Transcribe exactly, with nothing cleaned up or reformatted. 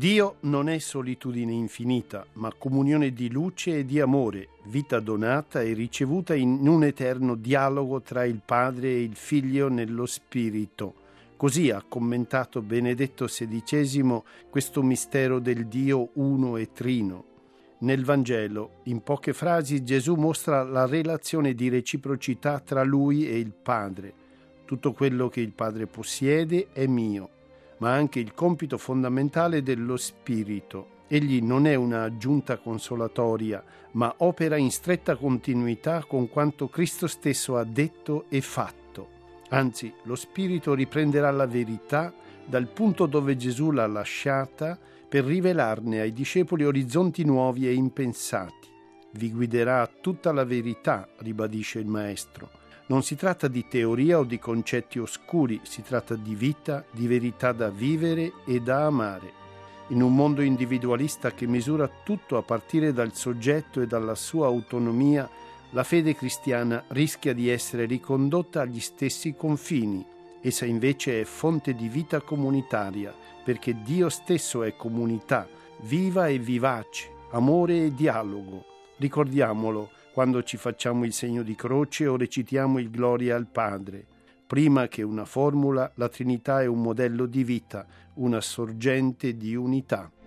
Dio non è solitudine infinita, ma comunione di luce e di amore, vita donata e ricevuta in un eterno dialogo tra il Padre e il Figlio nello Spirito. Così ha commentato Benedetto sedicesimo questo mistero del Dio uno e trino. Nel Vangelo, in poche frasi, Gesù mostra la relazione di reciprocità tra Lui e il Padre. Tutto quello che il Padre possiede è mio, ma anche il compito fondamentale dello Spirito. Egli non è una aggiunta consolatoria, ma opera in stretta continuità con quanto Cristo stesso ha detto e fatto. Anzi, lo Spirito riprenderà la verità dal punto dove Gesù l'ha lasciata per rivelarne ai discepoli orizzonti nuovi e impensati. Vi guiderà a tutta la verità, ribadisce il Maestro. Non si tratta di teoria o di concetti oscuri, si tratta di vita, di verità da vivere e da amare. In un mondo individualista che misura tutto a partire dal soggetto e dalla sua autonomia, la fede cristiana rischia di essere ricondotta agli stessi confini. Essa invece è fonte di vita comunitaria, perché Dio stesso è comunità, viva e vivace, amore e dialogo. Ricordiamolo quando ci facciamo il segno di croce o recitiamo il Gloria al Padre. Prima che una formula, la Trinità è un modello di vita, una sorgente di unità.